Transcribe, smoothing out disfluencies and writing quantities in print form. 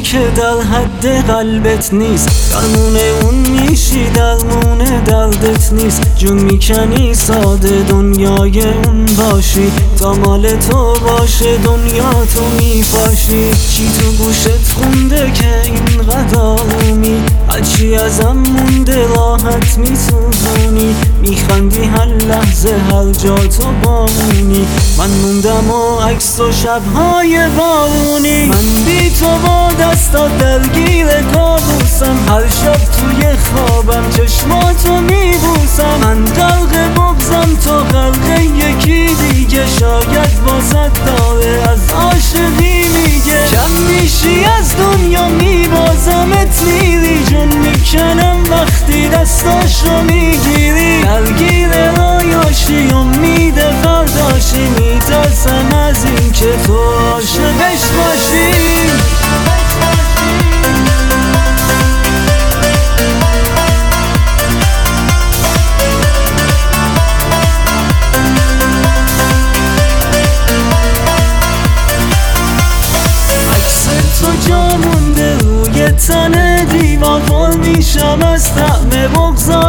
که در حد قلبت نیست، درمون اون میشی درمون دردت نیست. جون میکنی ساده دنیای اون باشی، تا مال تو باشه دنیا تو میپاشی. چی تو گوشت خونده که اینقدر آرومی، هرچی ازم مونده راحت میسوزونی. میخندی هر لحظه هر جا تو بامونی، من موندم و عکس و شبهای بارونی. من بی تو با دستات درگیر کابوسم، هر شب توی خوابم چشماتو میبوسم. من غرق بغضم تو غرق یکی دیگه، شاید بازت داره از عاشقی میگه. کم میشی از دنیا میبازمت میری، جون میکنم وقتی دستاشو میگیری. درگیر رایاشی امید فرداشی، میترسم از این که تو عاشقش باشی. تو جا مونده روی تن دیوار، پر میشم از طعم بغض.